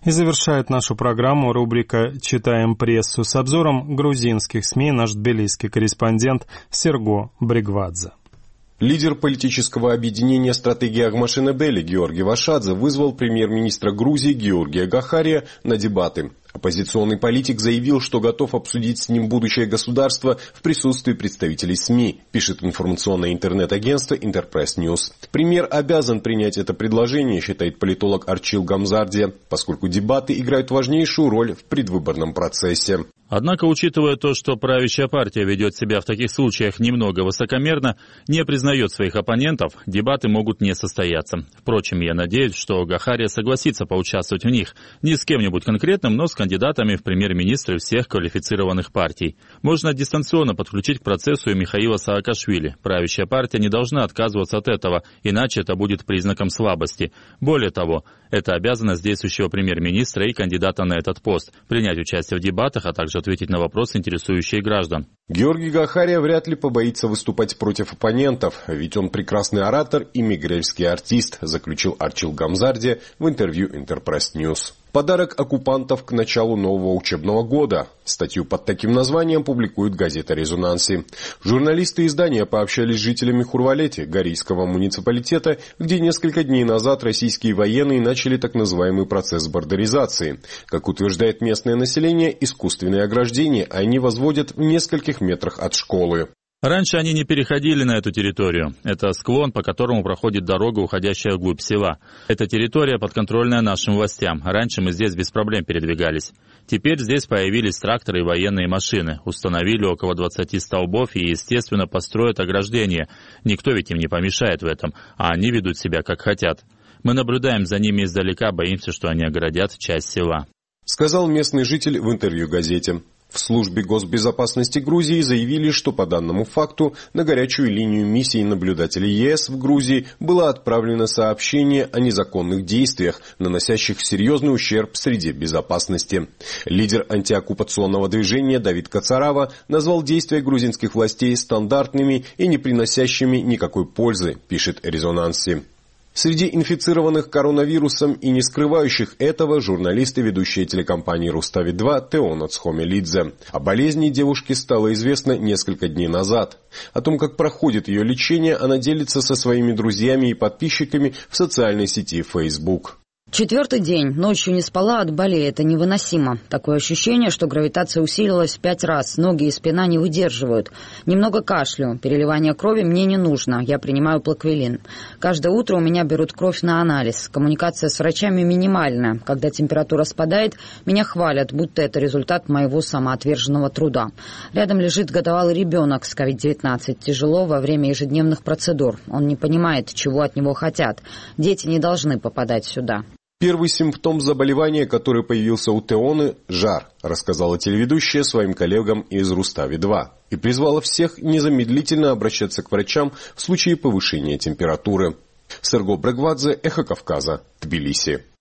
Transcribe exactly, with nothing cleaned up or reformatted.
И завершает нашу программу рубрика «Читаем прессу» с обзором грузинских СМИ наш тбилисский корреспондент Серго Брегвадзе. Лидер политического объединения «Стратегия Агмашинебели» Георгий Вашадзе вызвал премьер-министра Грузии Георгия Гахария на дебаты. Оппозиционный политик заявил, что готов обсудить с ним будущее государства в присутствии представителей СМИ, пишет информационное интернет-агентство Интерпресс Ньюс. Премьер обязан принять это предложение, считает политолог Арчил Гамзардия, поскольку дебаты играют важнейшую роль в предвыборном процессе. Однако, учитывая то, что правящая партия ведет себя в таких случаях немного высокомерно, не признает своих оппонентов, дебаты могут не состояться. Впрочем, я надеюсь, что Гахария согласится поучаствовать в них не с кем-нибудь конкретным, но с кандидатами в премьер-министры всех квалифицированных партий. Можно дистанционно подключить к процессу и Михаила Саакашвили. Правящая партия не должна отказываться от этого, иначе это будет признаком слабости. Более того, это обязанность действующего премьер-министра и кандидата на этот пост – принять участие в дебатах, а также ответить на вопросы, интересующие граждан. Георгий Гахария вряд ли побоится выступать против оппонентов, ведь он прекрасный оратор и мигрельский артист, заключил Арчил Гамзардия в интервью Интерпресс Ньюс. Подарок оккупантов к началу нового учебного года. Статью под таким названием публикует газета «Резонанси». Журналисты издания пообщались с жителями Хурвалети, Горийского муниципалитета, где несколько дней назад российские военные начали так называемый процесс бордеризации. Как утверждает местное население, искусственные ограждения они возводят в нескольких метрах от школы. Раньше они не переходили на эту территорию. Это склон, по которому проходит дорога, уходящая вглубь села. Эта территория подконтрольная нашим властям. Раньше мы здесь без проблем передвигались. Теперь здесь появились тракторы и военные машины. Установили около двадцати столбов и, естественно, построят ограждение. Никто ведь им не помешает в этом, а они ведут себя как хотят. Мы наблюдаем за ними издалека, боимся, что они оградят часть села. Сказал местный житель в интервью газете. В службе госбезопасности Грузии заявили, что по данному факту на горячую линию миссии наблюдателей ЕС в Грузии было отправлено сообщение о незаконных действиях, наносящих серьезный ущерб среде безопасности. Лидер антиоккупационного движения Давид Кацарава назвал действия грузинских властей стандартными и не приносящими никакой пользы, пишет «Резонанси». Среди инфицированных коронавирусом и не скрывающих этого журналисты, ведущие телекомпании «Рустави два» Теона Цхомелидзе. О болезни девушки стало известно несколько дней назад. О том, как проходит ее лечение, она делится со своими друзьями и подписчиками в социальной сети Facebook. Четвертый день. Ночью не спала от боли. Это невыносимо. Такое ощущение, что гравитация усилилась в пять раз. Ноги и спина не выдерживают. Немного кашлю. Переливание крови мне не нужно. Я принимаю плаквелин. Каждое утро у меня берут кровь на анализ. Коммуникация с врачами минимальная. Когда температура спадает, меня хвалят, будто это результат моего самоотверженного труда. Рядом лежит годовалый ребенок с ковид девятнадцать. Тяжело во время ежедневных процедур. Он не понимает, чего от него хотят. Дети не должны попадать сюда. Первый симптом заболевания, который появился у Теоны – жар, рассказала телеведущая своим коллегам из Рустави два и призвала всех незамедлительно обращаться к врачам в случае повышения температуры. Серго Брегвадзе, Эхо Кавказа, Тбилиси.